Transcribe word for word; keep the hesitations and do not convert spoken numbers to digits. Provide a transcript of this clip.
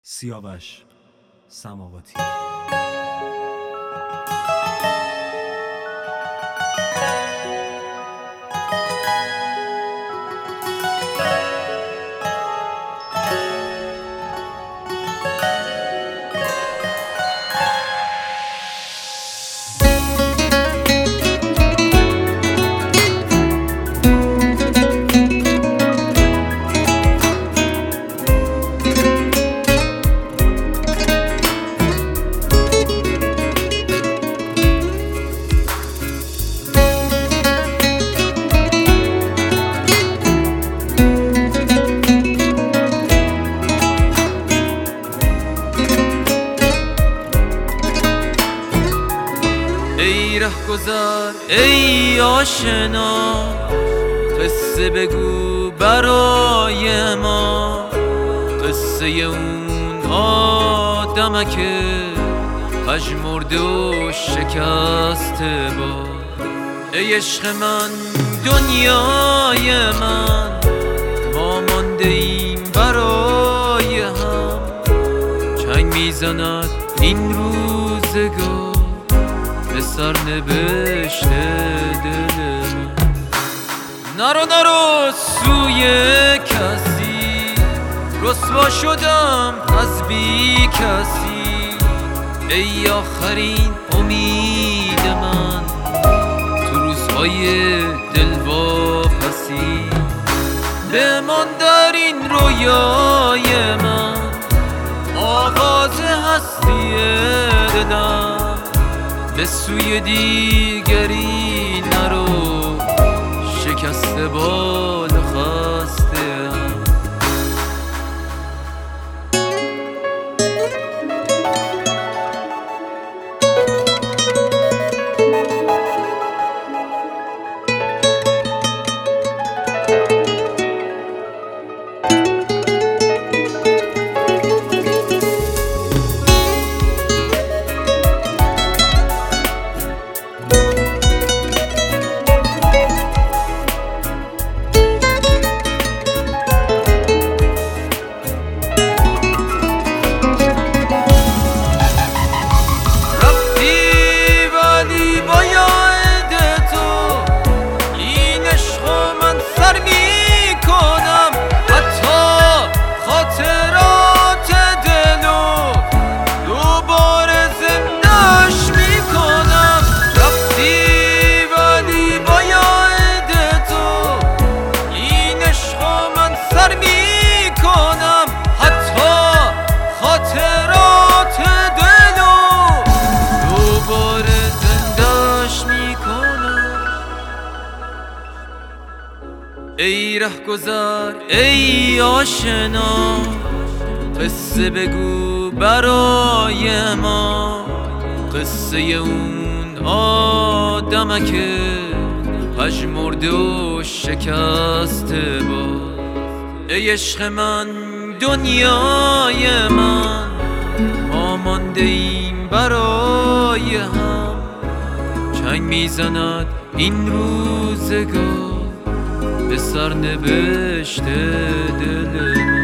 سیاوش سماواتی. ای رهگذر ای آشنا، قصه بگو برای ما، قصه اون آدمک پژمرده و شکسته با. ای عشق من دنیای من، ما مانده ایم برای هم، چنگ میزند این روزگار به سر نبشته دل من. نرو نرو سوی کسی، رسوا شدم از بی کسی. ای آخرین امید من تو روزهای دلواپسی، بمان در این رویای من آغاز هستی دلم. به سوی دیگری نرو، شکسته بال خسته ام. ای رهگذر ای آشنا، قصه بگو برای ما، قصه اون آدمک پژمرده و شکسته با. ای عشق من دنیای من، ما مانده ایم برای هم، چنگ میزند این روزگار به سر نبشته دل من.